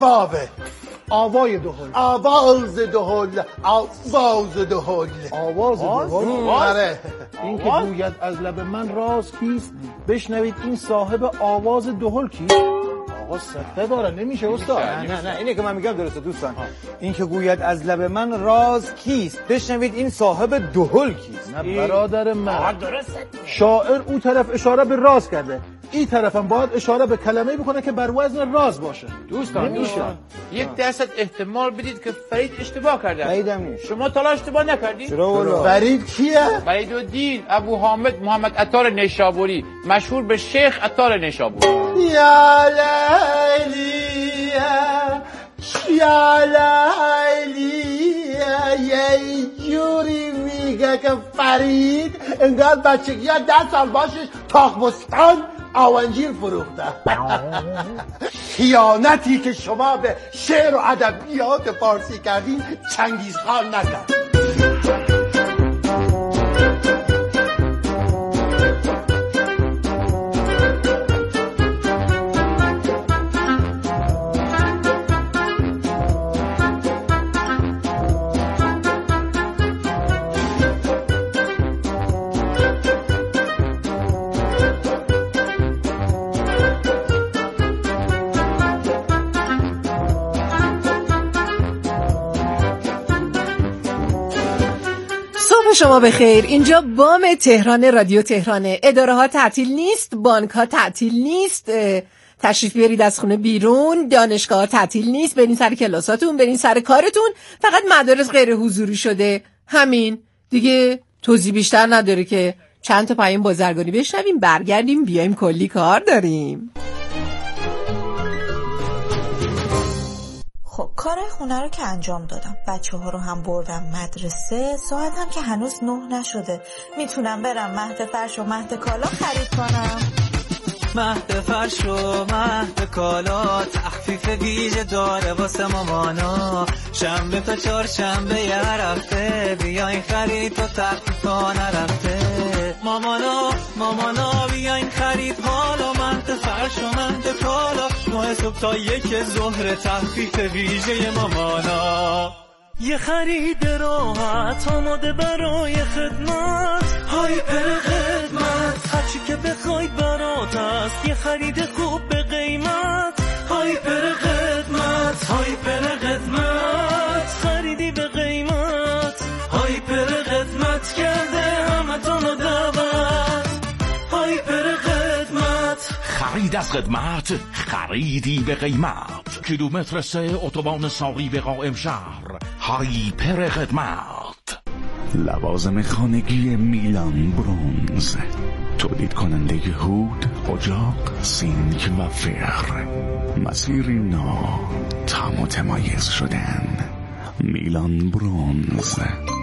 بابه. آوای دهل. آواز دهل. آواز دهل. آواز دهل. آره. این که گوید از لب من راز کیست، بشنوید این صاحب آواز دهل کیست. آقا سخته داره، نمیشه استاد. نه اینه که من میگم درسته دوستان. این که گوید از لب من راز کیست، بشنوید این صاحب دهل کیست. نه برادر من، شاعر اون طرف اشاره به راز کرده، این طرفم باید اشاره به کلمه‌ای بکنه که بر وزن راز باشه. دوستان یک درصد احتمال بدید که فرید اشتباه کرده. فریدم نیست. شما تا اشتباه نکردی؟ چرا؟ فرید کیه؟ فرید الدین ابو حامد محمد عطار نیشابوری، مشهور به شیخ عطار نیشابوری. یا لیلی یا لیلی، یه جوری میگه که فرید انگار بچگی ها 10 سال باشش تاخبستان آونجیر فروخته. خیانتی که شما به شعر و ادبیات فارسی کردین چنگیزخان نکرد. شما بخیر. اینجا بام تهران، رادیو تهرانه. اداره ها تعطیل نیست، بانک ها تعطیل نیست، تشریف بیارید از خونه بیرون، دانشگاه ها تعطیل نیست، برین سر کلاساتون، برین سر کارتون. فقط مدارس غیر حضوری شده، همین دیگه. توضیح بیشتر نداره که چند تا پیام بازرگانی بشنویم، برگردیم بیایم، کلی کار داریم. خب کارهای خونه رو که انجام دادم، بچه ها رو هم بردم مدرسه، ساعت هم که هنوز 9 نشده. میتونم برم مهد فرش و مهد کالا خرید کنم. مهد فرش و مهد کالا تخفیف ویژه داره واسه مامانا. شنبه تا چهارشنبه یه هفته بیاین خرید تا تخفیف ها نرفته. مامانا بیاین خرید حالا مهد فرش و مهد کالا. 9 صبح تا 1 ظهر تخفیف ویژه مامانا. یه خرید راحت آماده برای خدمت، هایپر خدمت، هرچی که بخواید برات هست. یه خرید خوب به قیمت، هایپر خدمت، هایپر خدمت، خریدی به قیمت، هایپر خدمت کرده همتون دعوت. هایپر خدمت، خرید از خدمت، خریدی به قیمت. کیلومتر 3 اتوبان ساری به قائم شهر. هایپر خدمت. لوازم خانگی میلان برونز، تولید کننده هود، اجاق، سینک و فر. مسیری نو، تا متمایز شدن. میلان برونز.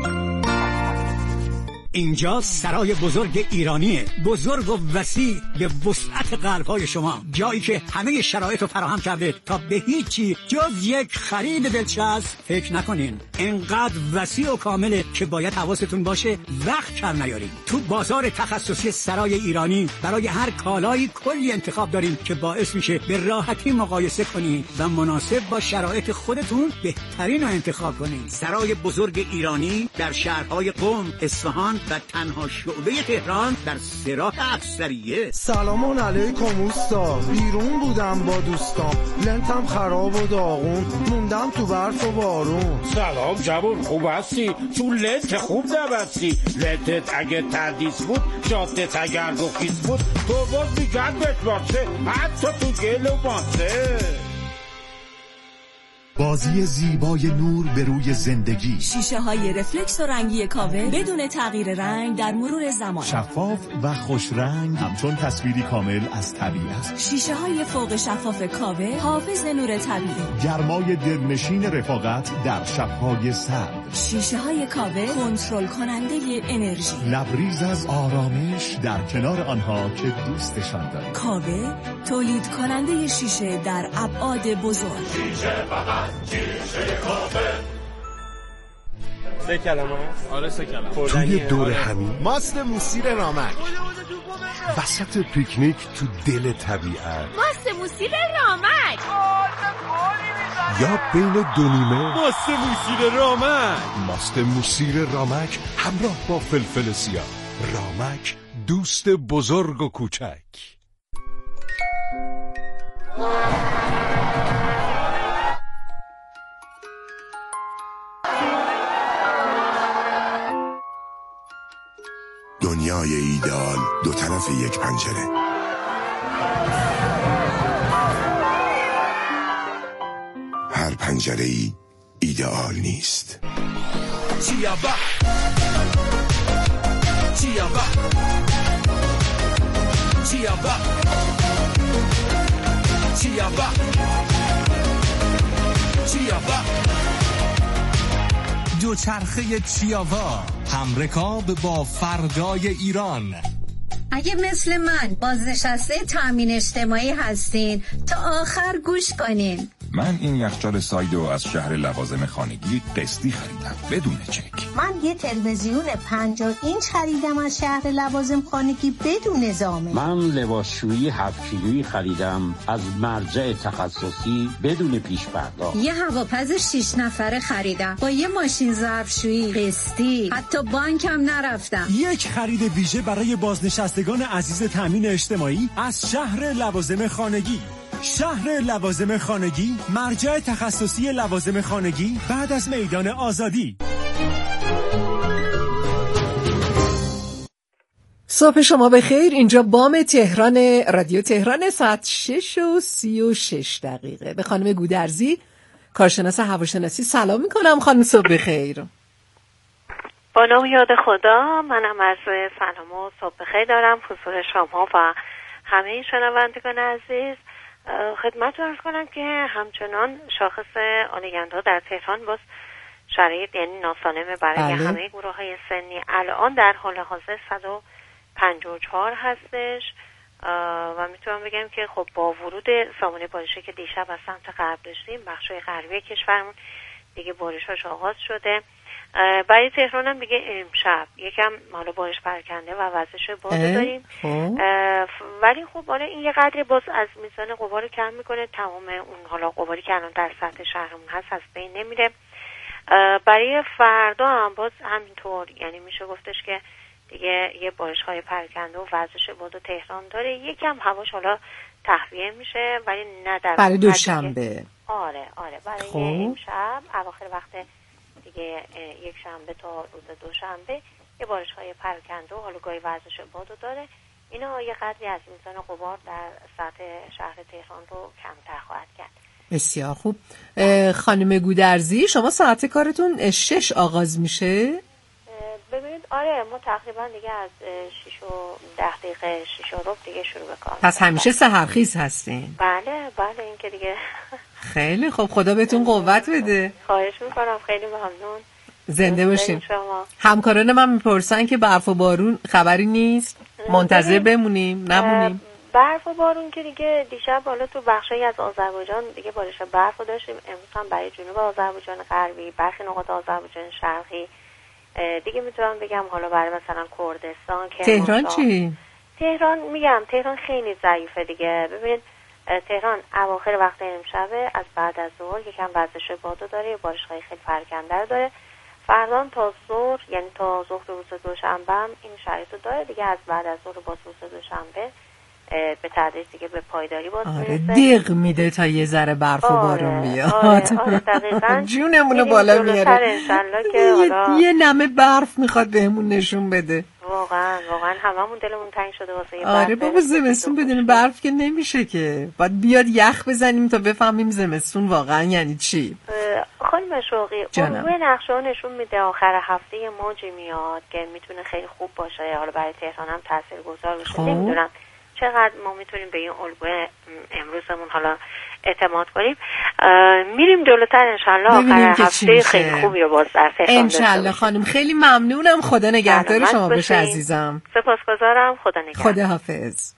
اینجا سرای بزرگ ایرانیه، بزرگ و وسیع به وسعت قلب‌های شما، جایی که همه شرایط رو فراهم کرده تا به هیچی جز یک خرید دلچسب فکر نکنین. اینقدر وسیع و کامله که باید حواستون باشه وقت کم نیارین. تو بازار تخصصی سرای ایرانی برای هر کالایی کلی انتخاب داریم که باعث میشه به راحتی مقایسه کنین و مناسب با شرایط خودتون بهترین رو انتخاب کنین. سرای بزرگ ایرانی در شهرهای قم، اصفهان و تنها شعبه تهران در سراح افسریه. سلام علیکم اوستا، بیرون بودم با دوستام، لنتم خراب و داغون، موندم تو برف و بارون. سلام جوون، خوب هستی؟ تو لنت خوب نبستی. لنتت اگه تردیس بود، شاتت اگر رخیص بود، تو باز میگرد بتباشه حتی تو گل و ماسه. بازی زیبای نور به روی زندگی. شیشه های رفلکس و رنگی کاوه بدون تغییر رنگ در مرور زمان. شفاف و خوش رنگ، همچون تصویری کامل از طبیعت. شیشه های فوق شفاف کاوه، حافظ نور طبیعی. گرمای دلنشین رفاقت در شب‌های سرد. شیشه های کاوه کنترل کننده انرژی. لبریز از آرامش در کنار آنها که دوستشان دارند. کاوه تولید کننده شیشه در ابعاد بزرگ. شیشه فقط شیشه کاوه. 3 کلمه. آره 3 کلمه. توی دور همین ماست موسیر رامک، وسط پیکنیک تو دل طبیعت. ماست موسیر رامک. یا بین دو نیمه. ماست موسیر رامک. ماست موسیر رامک همراه با فلفل سیاه. رامک دوست بزرگ و کوچک. دنیای ایدئال دو طرف یک پنجره. هر پنجره‌ای ایدئال نیست. چیابا چیابا چیابا چیابا چیابا دوچرخه چیاوا همرکاب با فردای ایران. اگه مثل من بازنشسته تامین اجتماعی هستین تا آخر گوش کنین. من این یخچال سایدو از شهر لوازم خانگی قسطی خریدم بدون چک. من یه تلویزیون 50 اینچ خریدم از شهر لوازم خانگی بدون زامن. من لباسشویی 7 کیلویی خریدم از مرجع تخصصی بدون پیش پرداخت. یه هواپز 6 نفره خریدم با یه ماشین ظرفشویی قسطی، حتی بانکم نرفتم. یک خرید ویژه برای بازنشستگان عزیز تامین اجتماعی از شهر لوازم خانگی. شهر لوازم خانگی، مرجع تخصصی لوازم خانگی بعد از میدان آزادی. صبح شما بخیر. اینجا بام تهران، رادیو تهران، ساعت 6:36. به خانم گودرزی، کارشناس هواشناسی سلام میکنم. خانم صبح بخیر. با نام یاد خدا، منم عرض سلام و صبح بخیر دارم حضور شما و همه شنوندگان عزیز. خدمت عرض کنم که همچنان شاخص آلاینده‌ها در تهران باز شرایط یعنی ناسالمه برای همه گروه‌های سنی. الان در حال حاضر 154 هستش و میتونم بگم که خب با ورود سامانه بارشی که دیشب از سمت غرب داشتیم، بخش‌های غربی کشورمون دیگه بارش‌هاش آغاز شده. برای تهران هم دیگه امشب یکم حالا بارش پراکنده و وزش باد داریم، ولی خب حالا این یه قدری باز از میزان غبار رو کم میکنه. تمام اون حالا غباری که الان در سطح شهرمون هست از بین نمیره. برای فردا هم باز همینطور، یعنی میشه گفتش که دیگه یه بارش های پراکنده و وزش باد و تهران داره. یکم هواش حالا تهویه میشه ولی نه در برای دوشنبه. آره برای امشب اواخر وقت دیگه یک شنبه تا روز دوشنبه یه بارش های پراکنده و حالا گاهی وزش بادو داره. اینا یه قدری از میزان غبار در سطح شهر تهران رو کمتر خواهد کرد. بسیار خوب. خانم گودرزی، شما ساعت کارتون 6 آغاز میشه؟ ببینید آره، ما تقریبا دیگه از 6:10 6:15 دیگه شروع به کار. پس همیشه سحرخیز هستین؟ بله این که دیگه. خیلی خوب، خدا بهتون قوت بده. خواهش میکنم، خیلی ممنون. زنده باشین. همکاران من میپرسن که برف و بارون خبری نیست، منتظر بمونیم نمونیم؟ برف و بارون که دیگه دیشب حالا تو بخشایی از آذربایجان دیگه بارش برف رو داشتیم. امروز هم برای جنوب آذربایجان غربی، برخی نقاط آذربایجان شرقی دیگه میتونم بگم حالا برای مثلا کردستان. تهران چی؟ تهران خیلی ضعیفه دیگه. ببین تهران اواخر وقت امشبه از بعد از ظهر یکم وزش بادو داره، بارش‌های خیلی پراکنده داره. فردا تا ظهر، یعنی تا ظهر روز دوشنبه هم این شرایط رو داره دیگه. از بعد از ظهر باز روز دوشنبه به تدریج دیگه به پایداری باز میرسه. دق میده تا یه ذره برف و بارون بیاد. آره دقیقاً. جونمونو بالا میاره. یه نمه برف میخواد بهمون نشون بده. واقعا هممون دلمون تنگ شده واسه یه برف. آره بابا، زمستون بدون برف که نمیشه که. باید بیاد یخ بزنیم تا بفهمیم زمستون واقعا یعنی چی. خانم شوقی، روی نقشه نشون میده آخر هفته یه موجی میاد که میتونه خیلی خوب باشه، حالا برای تهران هم تاثیرگذار باشه. نمیدونم چقدر ما میتونیم به این الگوی امروزمون حالا اعتماد کنیم. میریم جلوتر انشالله آخر هفته خیلی خوبی رو باز در تهران انشالله. خانم خیلی ممنونم، خدا نگهدار شما باشه عزیزم. سپاسگزارم، خدا نگهدار. خدا حافظ.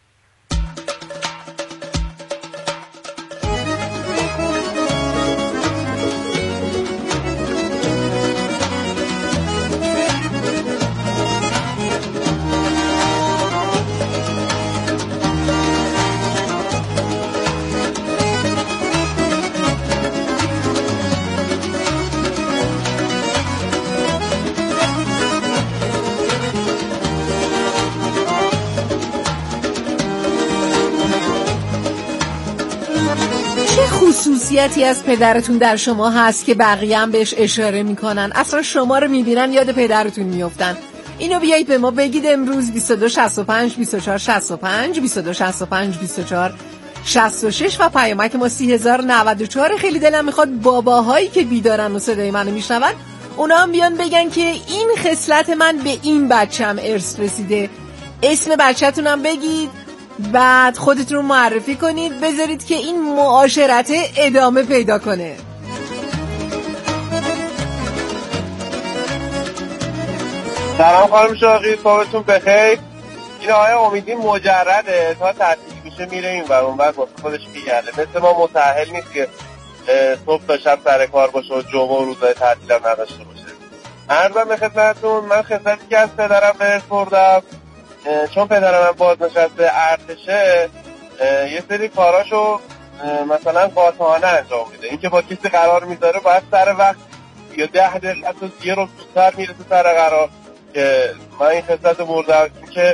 خاصیتی از پدرتون در شما هست که بقیه هم بهش اشاره میکنن، اصلا شما رو میبینن یاد پدرتون میفتن. اینو بیایید به ما بگید امروز. 2265 2465 2265 2466 و پیامک ما 3094. خیلی دلم میخواد باباهایی که بیدارن و صدای منو میشنون اونا هم بیان بگن که این خصلت من به این بچم ارث رسیده. اسم بچه‌تونم بگید، بعد خودتون رو معرفی کنید، بذارید که این معاشرت ادامه پیدا کنه. سلام خانم شاقی، صبحتون بخیر. این آقای امیدی مجرده، تا تعطیل میشه میره این و اون بعد واسه خودش میگرده. مثل ما متأهل نیست که صبح تا شب سر کار باشه و جمعه و روزهای تعطیل هم نداشته باشه. عرضم به خدمتتون، من خدمتی که از پدرم به ارث بردم، چون پدرم من بازنشسته ارتشه، یه سری کاراشو مثلا قاطعانه انجام میده. این که با کسی قرار میذاره باید سر وقت یا 10 دقیقه حتی یه رو زودتر میرسه سر قرار، که من این خصلت بردم که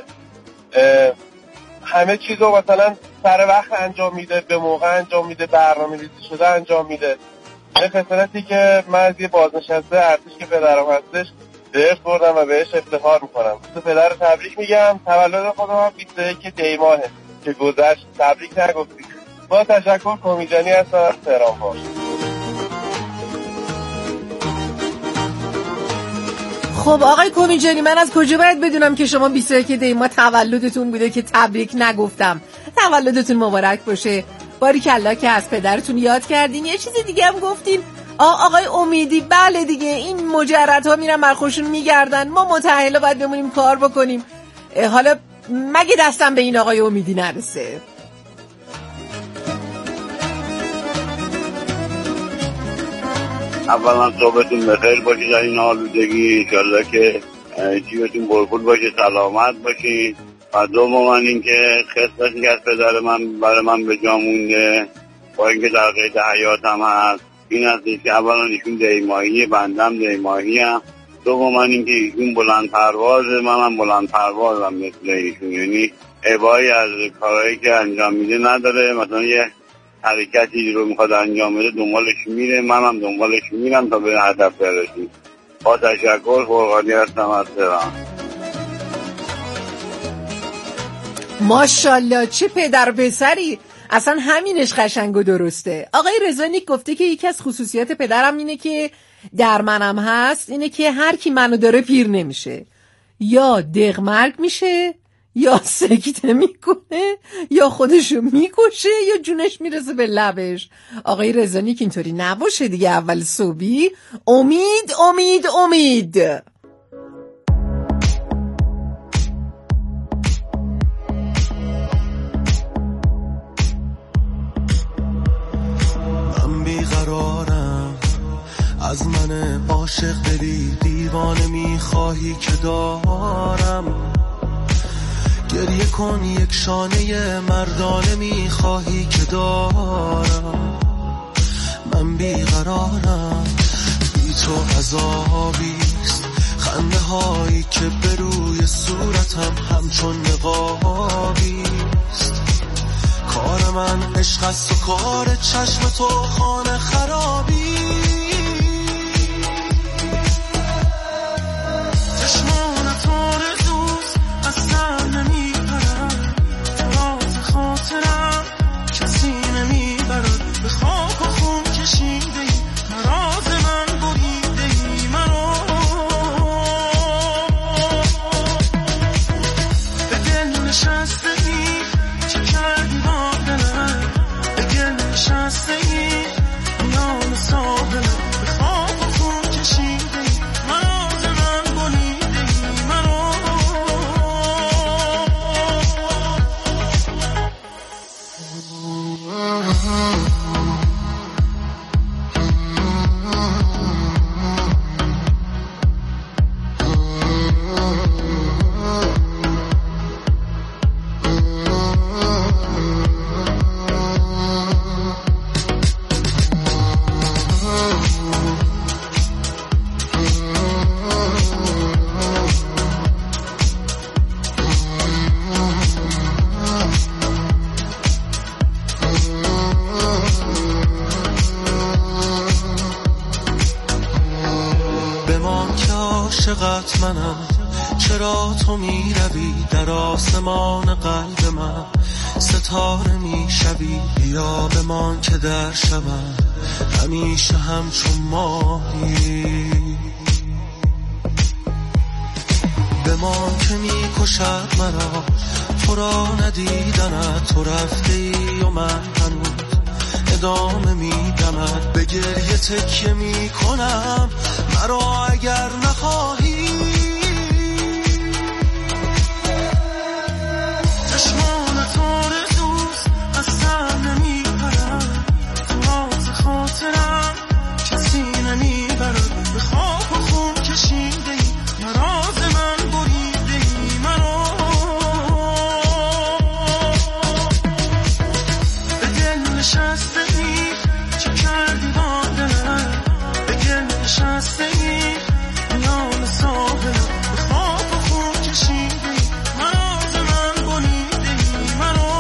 همه چیزو مثلا سر وقت انجام میده، به موقع انجام میده، برنامه‌ریزی شده انجام میده. این خصلتی که من از یه بازنشسته ارتش که پدرم هستش به ارث بردم و بهش افتخار میکنم. مثل پدر تبریک میگم. تولد خودم هم 21 دی ماهه که گذشت، تبریک نگفتی. با تشکر، کمیجانی هستم از تهران. باش. خب آقای کمیجانی، من از کجا باید بدونم که شما 21 دی ماه تولدتون بوده که تبریک نگفتم؟ تولدتون مبارک باشه. باریکلا که از پدرتون یاد کردین. یه چیز دیگه هم گفتین آقای امیدی. بله دیگه، این مجردها میرن برخوشون میگردن، ما متأهلا باید بمونیم کار بکنیم. حالا مگه دستم به این آقای امیدی نرسه؟ اولا صحبتون بخیر باشه در این آلودگی، انشالله که جیبتون پرپول باشه، سلامت باشین. و دوم من این که خصلتی که از پدر من برای من به جا مونده، با اینکه در قید حیاتم هست، این هستش که اولا ایشون دیماهی، بندم دیماهی هم. دوم من این که ایشون بلند پروازه، من بلند پروازم مثل ایشون، یعنی ابایی از کارهایی که انجام میده نداره. مثلا یه حرکتی رو میخواد انجام بده دنبالش میره، منم دنبالش میرم تا به هدف برسیم. با تشکر، فرقانی هستم از تهران. ماشاءالله، چه پدر پسری. اصلا همینش قشنگ و درسته. آقای رضانیک گفته که یکی از خصوصیات پدرم اینه که در منم هست، اینه که هر کی منو داره پیر نمیشه، یا دغمرگ میشه، یا سکته میکنه، یا خودشو میکشه، یا جونش میرسه به لبش. آقای رضانیک اینطوری نباشه دیگه. اول صبحی امید امید امید. من بیقرارم، از من عاشق دلی دیوانه میخواهی که دارم. گریه کن یک شانه مردانه میخواهی که دارم. من بیقرارم، بی تو عذابیست، خنده هایی که به روی صورتم همچون نقابیست. کار من عشق است و کار چشم تو خانه خرابی. چشمانت آرزوست، از سر نمیپرم، راز خاطرم کسی نمیبرد. به خاک و خون کشیده ای، راز من بریده ای منو. به دل نشسته ای، چه کردی با دلم؟ به دل نشسته ای، میان سال عاشقت منم، چرا تو میروی در آسمان قلب من، ستاره میشوی بیا بمان که در شبم همیشه همچون ماهی، بمان که میکشد مرا تو را ندیدنت، تو رفته ای و من هنوز ادامه میدمد، به گریه تکیه میکنم مرا اگر نخواهی، چشمان تو رزوز از سر نمیپرم، تو راز خاطرم کسی نمیبرد، به خواب و خون کشیده ای مراز من بریده ای مرا، به دل نشسته ای چه کردی با دلم، به گل نشسته ای میان ساحل، به خواب و خون کشیده ای مراز من بریده ای مرا،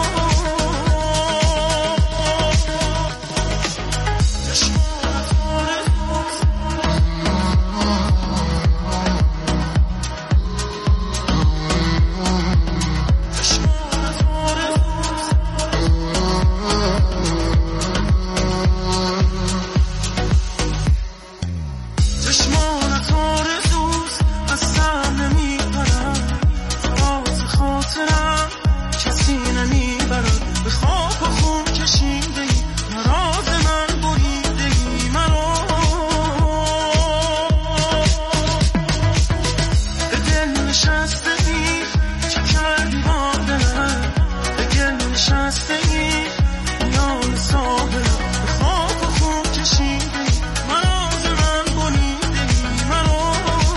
چشمان تو رزوز از سر نمیپرم، راز خاطرم کسی نمیبرد، به خواب و خون کشیده ای مراز من بریده ای مرا، به دل نشسته ای چه کردی با دلم، به گل نشسته ای میان ساحل، به خواب و خون کشیده ای مراز من بریده ای مرا.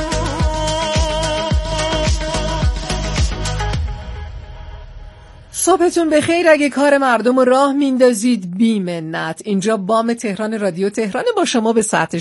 صبحتون بخیر. اگه کار مردم رو راه میندازید بی منت. اینجا بام تهران رادیو تهران، با شما به ساعت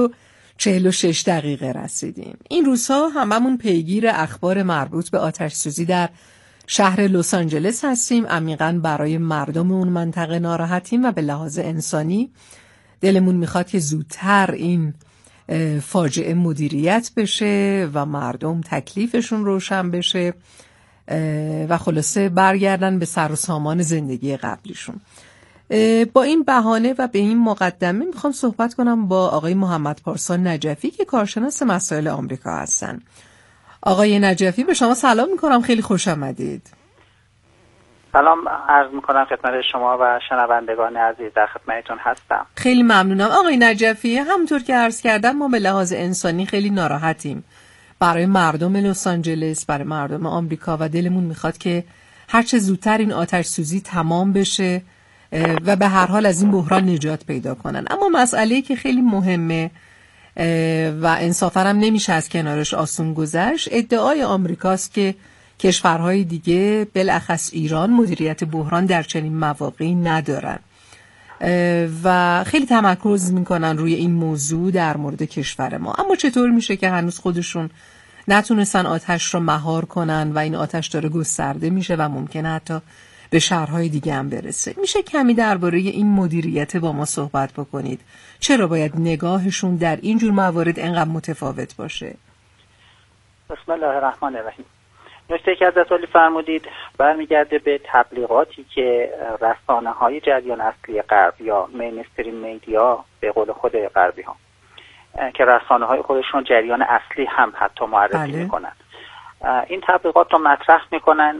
6:46 رسیدیم. این روزها هممون پیگیر اخبار مربوط به آتش سوزی در شهر لس آنجلس هستیم. عمیقاً برای مردم اون منطقه ناراحتیم و به لحاظ انسانی دلمون میخواد که زودتر این فاجعه مدیریت بشه و مردم تکلیفشون روشن بشه و خلاصه برگردن به سر و سامان زندگی قبلیشون. با این بهانه و به این مقدمه میخوام صحبت کنم با آقای محمد پارسا نجفی که کارشناس مسائل آمریکا هستن. آقای نجفی به شما سلام میکنم، خیلی خوش آمدید. سلام عرض میکنم خدمت شما و شنوندگان عزیز، در خدمتتون هستم. خیلی ممنونم آقای نجفی. همونطور که عرض کردم ما به لحاظ انسانی خیلی ناراحتیم برای مردم لس آنجلس، برای مردم آمریکا و دلمون میخواد که هر چه زودتر این آتش سوزی تمام بشه و به هر حال از این بحران نجات پیدا کنن. اما مسئله‌ای که خیلی مهمه و انصافاً هم نمیشه از کنارش آسون گذشت، ادعای آمریکاست که کشورهای دیگه بالاخص ایران مدیریت بحران در چنین مواقعی ندارن و خیلی تمرکز میکنن روی این موضوع در مورد کشور ما. اما چطور میشه که هنوز خودشون نتونستن آتش رو مهار کنن و این آتش داره گسترده میشه و ممکنه حتی به شهرهای دیگه هم برسه؟ میشه کمی درباره این مدیریت با ما صحبت بکنید؟ چرا باید نگاهشون در اینجور موارد انقدر متفاوت باشه؟ بسم الله الرحمن الرحیم. نکته که حضرت علی فرمودید برمیگرده به تبلیغاتی که رسانه‌های جریان اصلی غرب یا مینستریم میدیا به قول خود غربی ها که رسانه‌های خودشون جریان اصلی هم حتی معرفی میکنن، این تبلیغات رو مطرح میکنن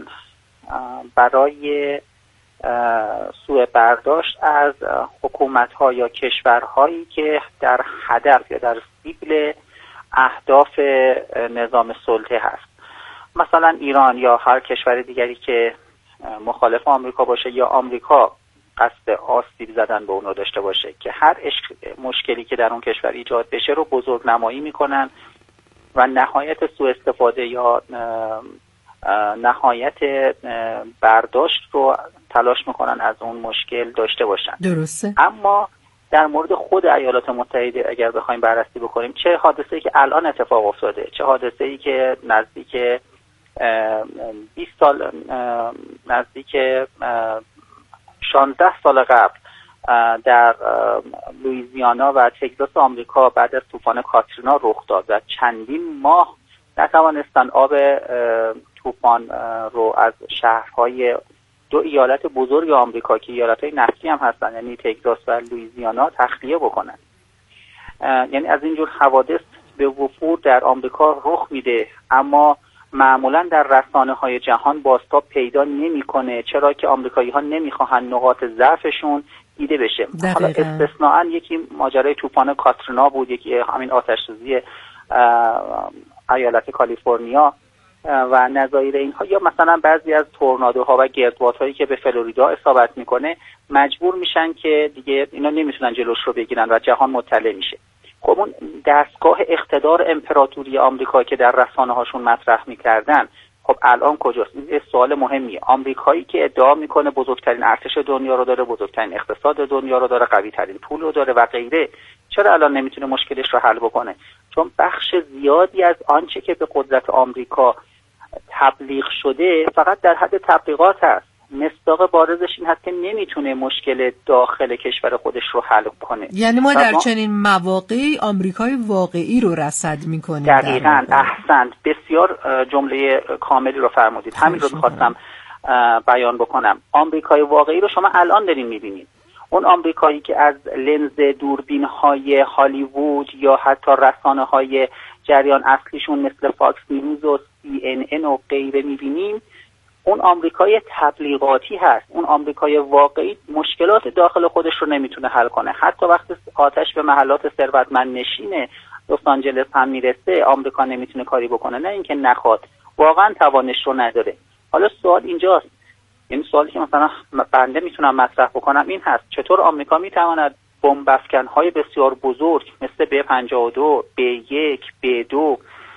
برای سوء برداشت از حکومت‌ها یا کشورهایی که در هدف یا در سیبل اهداف نظام سلطه هست. مثلا ایران یا هر کشور دیگری که مخالف آمریکا باشه یا آمریکا قصد آسیب زدن به اونو داشته باشه که هر مشکلی که در اون کشور ایجاد بشه رو بزرگ نمایی میکنن و نهایت سوء استفاده یا نهایت برداشت رو تلاش میکنن از اون مشکل داشته باشن. درسته. اما در مورد خود ایالات متحده اگر بخوایم بررسی بکنیم، چه حادثه‌ای که الان اتفاق افتاده، چه حادثه‌ای که نزدیک 20 سال، نزدیک 16 سال قبل در لوئیزیانا و تگزاس آمریکا بعد از طوفان کاترینا رخ داد و چندین ماه نتوانستن آب طوفان رو از شهرهای 2 ایالت بزرگ آمریکا که ایالت‌های نفتی هم هستن، یعنی تگزاس و لوئیزیانا، تخلیه بکنن. یعنی از اینجور حوادث به وفور در آمریکا رخ میده، اما معمولا در رسانه‌های جهان بازتاب پیدا نمی‌کنه، چرا که آمریکایی‌ها نمی‌خواهن نقاط ضعفشون دیده بشه. حالا استثناءً یکی ماجرای طوفان کاترینا بود، یکی همین آتش‌سوزی ایالت کالیفرنیا و نظایر اینها، یا مثلا بعضی از تورنادوها و گردبادهایی که به فلوریدا اصابت میکنه مجبور میشن که دیگه اینا نمیتونن جلوش رو بگیرن و جهان مطلع میشه. خب اون دستگاه اقتدار امپراتوری آمریکا که در رسانه هاشون مطرح میکردن، خب الان کجاست؟ این سوال مهمیه. آمریکایی که ادعا میکنه بزرگترین ارتش دنیا رو داره، بزرگترین اقتصاد دنیا رو داره، قوی ترین پول رو داره و غیره، چرا الان نمیتونه مشکلش رو حل بکنه؟ چون بخش زیادی از آنچه که به قدرت آمریکا تبلیغ شده فقط در حد تبلیغات هست. مصداق بارزش این هست که نمیتونه مشکل داخل کشور خودش رو حل کنه. یعنی ما در چنین مواقعی آمریکای واقعی رو رصد میکنیم. دقیقاً، احسنت، بسیار جمله کاملی رو فرمودید. همین رو میخواستم بیان بکنم. آمریکای واقعی رو شما الان دارین میبینید. اون آمریکایی که از لنز دوربین‌های هالیوود یا حتی رسانه‌های جریان اصلیشون مثل فاکس نیوز و CNN و غیره میبینیم، اون آمریکای تبلیغاتی هست. اون آمریکای واقعی مشکلات داخل خودش رو نمیتونه حل کنه. حتی وقتی آتش به محلات ثروتمند نشین لس آنجلس هم میرسه، آمریکا نمیتونه کاری بکنه، نه اینکه نخواد، واقعا توانش رو نداره. حالا سوال اینجاست، یعنی سوالی که مثلا بنده میتونم مطرح بکنم این هست: چطور آمریکا میتواند بمب افکن‌های بسیار بزرگ مثل B-52، B-1، B-2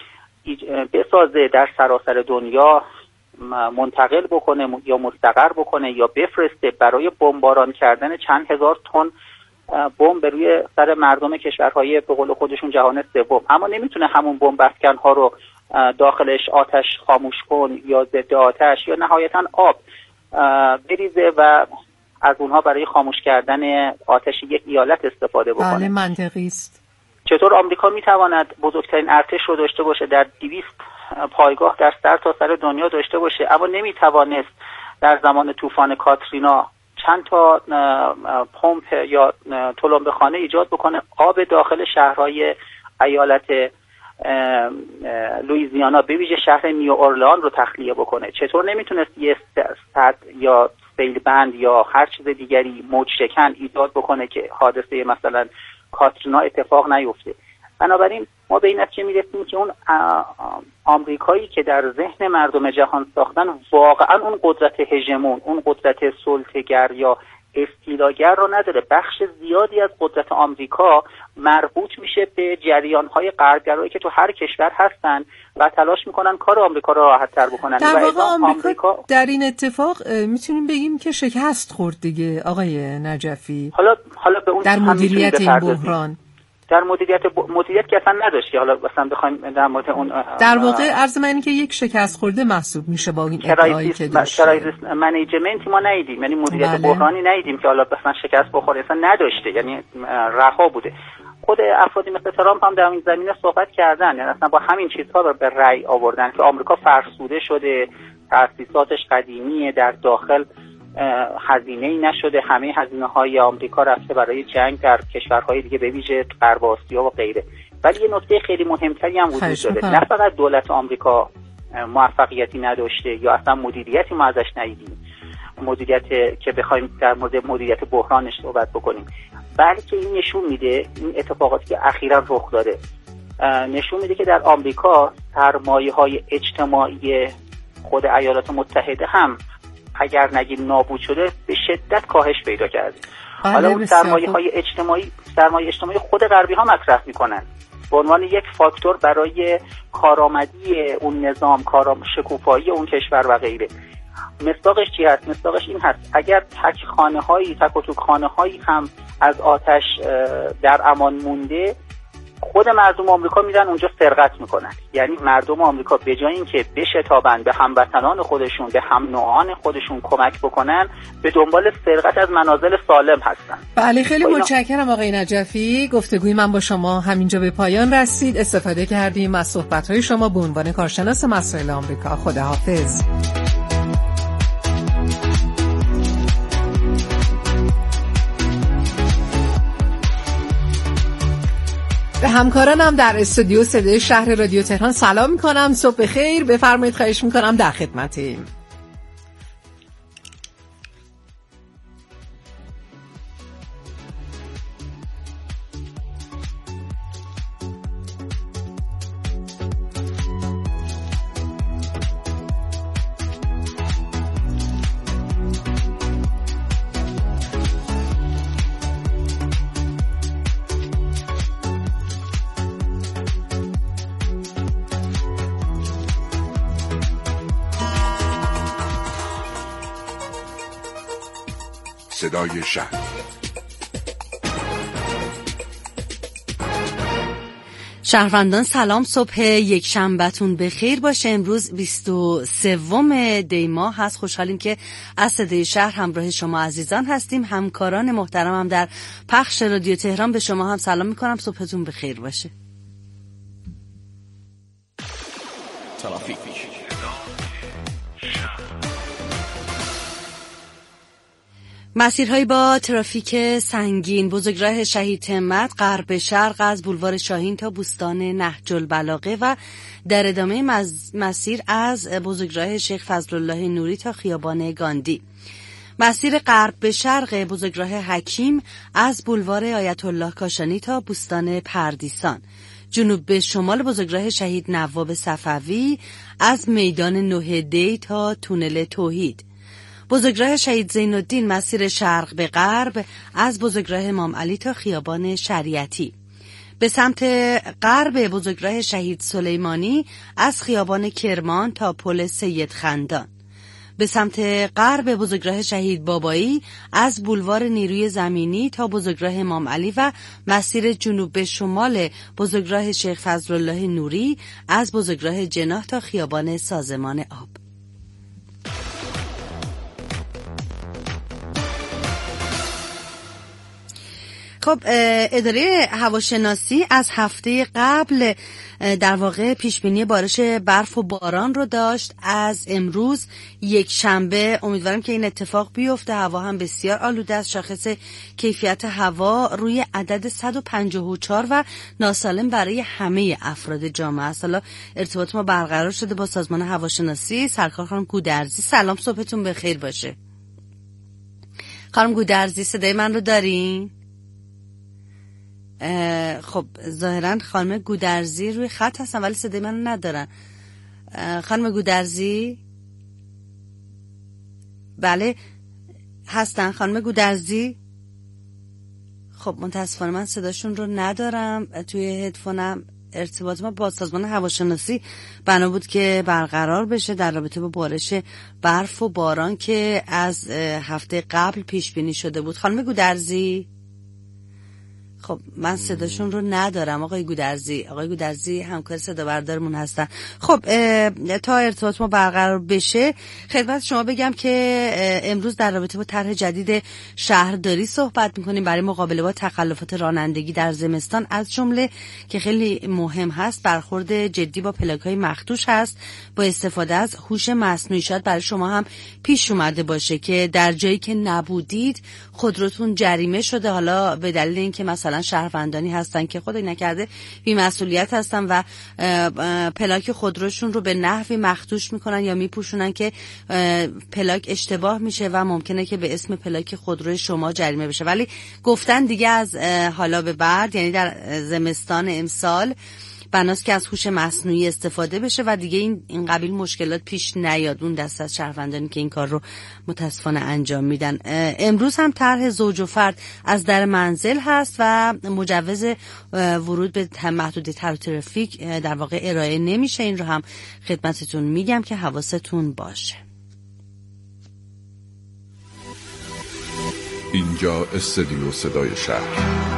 بسازه، در سراسر دنیا منتقل بکنه یا مستقر بکنه یا بفرسته برای بمباران کردن چند هزار تن بمب بر روی سر مردم کشورهای به قول خودشون جهان سوم، اما نمیتونه همون بمب افکن‌ها رو داخلش آتش خاموش کن یا ضد آتش یا نهایتاً آب بریزه و از اونها برای خاموش کردن آتش یک ایالت استفاده بکنه. بله، منطقی است. چطور آمریکا میتواند بزرگترین ارتش رو داشته باشه، در 200 پایگاه در سرتاسر دنیا داشته باشه، اما نمیتوانست در زمان طوفان کاترینا چند تا پمپ یا تلمبه‌خانه ایجاد بکنه، آب داخل شهرهای ایالت لوئیزیانا به ویژه شهر نیو اورلان رو تخلیه بکنه؟ چطور نمیتونست یه سد یا سیل بند یا هر چیز دیگری موج شکن ایجاد بکنه که حادثه مثلا کاترینا اتفاق نیفته؟ بنابراین ما به این نتیجه میرسیم که اون آمریکایی که در ذهن مردم جهان ساختن واقعا اون قدرت هژمون، اون قدرت سلطه‌گر یا استیلاگر رو نداره. بخش زیادی از قدرت آمریکا مربوط میشه به جریان‌های غربگرایی که تو هر کشور هستن و تلاش میکنن کار آمریکا رو راحت‌تر بکنن. در واقع آمریکا در این اتفاق میتونیم بگیم که شکست خورد دیگه آقای نجفی. حالا به اون در مدیریت این بحران، در مدیریت که اصلا نداشت، حالا مثلا بخوایم در مورد اون در واقع عرض من اینه که یک شکست خورده محسوب میشه با این ادعایی که داشت. کرایسیس منیجمنت ما ندیدیم، یعنی مدیریت بحرانی ندیدیم که حالا مثلا شکست بخوره، اصلا نداشته، یعنی رها بوده. خود افرادی مثل ترامپ هم در این زمینه صحبت کردن، یعنی اصلا با همین چیزها رو به رأی آوردن که آمریکا فرسوده شده، تأسیساتش قدیمیه، در داخل هزینه‌ای نشده، همه هزینه‌های آمریکا رفته برای جنگ در کشورهای دیگه به ویژه غرب آسیا و غیره. ولی یه نکته خیلی مهمتری هم وجود داره، نه فقط دولت آمریکا موفقیتی نداشته یا اصلا مدیریتی ما ازش ندیدیم، مدیریت که بخوایم در مورد مدیریت بحرانش صحبت بکنیم، بلکه این نشون میده، این اتفاقاتی که اخیراً رخ داده نشون میده که در آمریکا سرمایه‌های اجتماعی خود ایالات متحده هم اگر نگیم نابود شده، به شدت کاهش پیدا کرده. حالا اون سرمایه اجتماعی خود غربی ها مطرح میکنن به عنوان یک فاکتور برای کارآمدی اون نظام، شکوفایی اون کشور و غیره. مصداقش چی هست؟ مصداقش این هست: اگر تک و توک خانه هایی هم از آتش در امان مونده، خود مردم آمریکا میرن اونجا سرقت میکنن. یعنی مردم آمریکا به جای اینکه بشتابن به هموطنان خودشون، به هم نوعان خودشون کمک بکنن، به دنبال سرقت از منازل سالم هستن. بله خیلی متشکرم آقای نجفی. گفتگوی من با شما همینجا به پایان رسید. استفاده کردیم از صحبت‌های شما به عنوان کارشناس مسائل آمریکا. خداحافظ. به همکارانم در استودیو صدای شهر رادیو تهران سلام میکنم. صبح بخیر. بفرمایید، خواهش میکنم، در خدمتیم. صدای شهر. شهروندان سلام، صبح یک شنبهتون بخیر باشه. امروز 23 دی ماه هست. خوشحالیم که از صدای شهر همراه شما عزیزان هستیم. همکاران محترمم در پخش رادیو تهران به شما هم سلام میکنم. صبحتون بخیر باشه. ترافیک. مسیرهایی با ترافیک سنگین: بزرگراه شهید همت غرب شرق از بولوار شاهین تا بوستان نهج البلاغه و در ادامه مسیر از بزرگراه شیخ فضلالله نوری تا خیابان گاندی. مسیر غرب به شرق بزرگراه حکیم از بولوار آیت الله کاشانی تا بوستان پردیسان. جنوب به شمال بزرگراه شهید نواب صفوی از میدان 9 دی تا تونل توحید. بزرگراه شهید زین الدین مسیر شرق به غرب از بزرگراه امام علی تا خیابان شریعتی. به سمت غرب بزرگراه شهید سلیمانی از خیابان کرمان تا پل سید خندان. به سمت غرب بزرگراه شهید بابایی از بولوار نیروی زمینی تا بزرگراه امام علی و مسیر جنوب به شمال بزرگراه شیخ فضلالله نوری از بزرگراه جناح تا خیابان سازمان آب. خب اداره هواشناسی از هفته قبل در واقع پیشبینی بارش برف و باران رو داشت. از امروز یک شنبه امیدوارم که این اتفاق بیفته. هوا هم بسیار آلوده است. شاخص کیفیت هوا روی عدد 154 و ناسالم برای همه افراد جامعه است. حالا ارتباط ما برقرار شده با سازمان هواشناسی. سرکار خانم گودرزی سلام، صبحتون بخیر باشه. خانم گودرزی صدای من رو دارین؟ خب ظاهرا خانم گودرزی روی خط هستن ولی صدای من ندارن. خانم گودرزی بله هستن. خانم گودرزی خب متاسفانه من صداشون رو ندارم توی هدفونم. ارتباط ما با سازمان هواشناسی بنا بود که برقرار بشه در رابطه با بارش برف و باران که از هفته قبل پیش بینی شده بود. خانم گودرزی خب من صداشون رو ندارم. آقای گودرزی همکار صدا بردارمون هستن. خب تا ارتباط ما برقرار بشه خدمت شما بگم که امروز در رابطه با طرح جدید شهرداری صحبت میکنیم برای مقابله با تخلفات رانندگی در زمستان، از جمله که خیلی مهم هست برخورد جدی با پلاک‌های مخدوش هست با استفاده از هوش مصنوعی. شاید برای شما هم پیش اومده باشه که در جایی که نبودید خودروتون جریمه شده، حالا به دلیل اینکه مثلا شهروندانی هستن که خدای نکرده بی‌مسئولیت هستن و پلاک خودروشون رو به نحوی مخدوش میکنن یا میپوشونن که پلاک اشتباه میشه و ممکنه که به اسم پلاک خودروی شما جریمه بشه. ولی گفتن دیگه از حالا به بعد، یعنی در زمستان امسال، بناست که از هوش مصنوعی استفاده بشه و دیگه این قبیل مشکلات پیش نیاد. اون دست از شهروندانی که این کار رو متاسفانه انجام میدن. امروز هم طرح زوج و فرد از در منزل هست و مجوز ورود به محدودیت ترافیک در واقع ارائه نمیشه. این رو هم خدمتتون میگم که حواستون باشه. اینجا استودیو صدای شهر.